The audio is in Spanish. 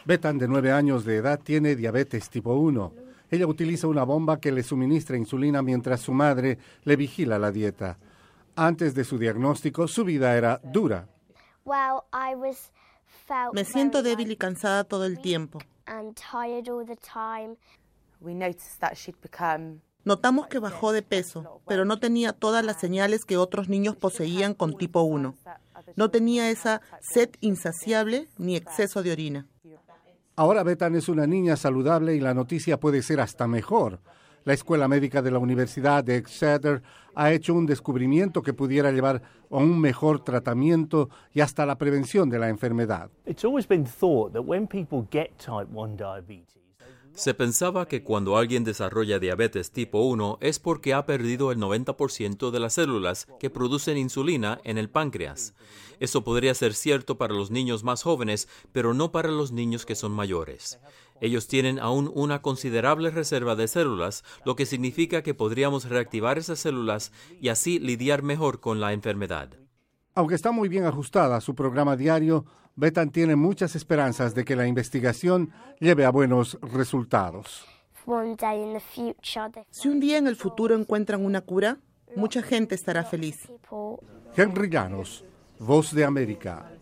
Bethan, de 9 años de edad, tiene diabetes tipo 1. Ella utiliza una bomba que le suministra insulina mientras su madre le vigila la dieta. Antes de su diagnóstico, su vida era dura. Me siento débil y cansada todo el tiempo. Notamos que bajó de peso, pero no tenía todas las señales que otros niños poseían con tipo 1. No tenía esa sed insaciable ni exceso de orina. Ahora Bethan es una niña saludable y la noticia puede ser hasta mejor. La Escuela Médica de la Universidad de Exeter ha hecho un descubrimiento que pudiera llevar a un mejor tratamiento y hasta la prevención de la enfermedad. Se pensaba que cuando alguien desarrolla diabetes tipo 1 es porque ha perdido el 90% de las células que producen insulina en el páncreas. Eso podría ser cierto para los niños más jóvenes, pero no para los niños que son mayores. Ellos tienen aún una considerable reserva de células, lo que significa que podríamos reactivar esas células y así lidiar mejor con la enfermedad. Aunque está muy bien ajustada a su programa diario, Bethan tiene muchas esperanzas de que la investigación lleve a buenos resultados. Si un día en el futuro encuentran una cura, mucha gente estará feliz. Henry Llanos, Voz de América.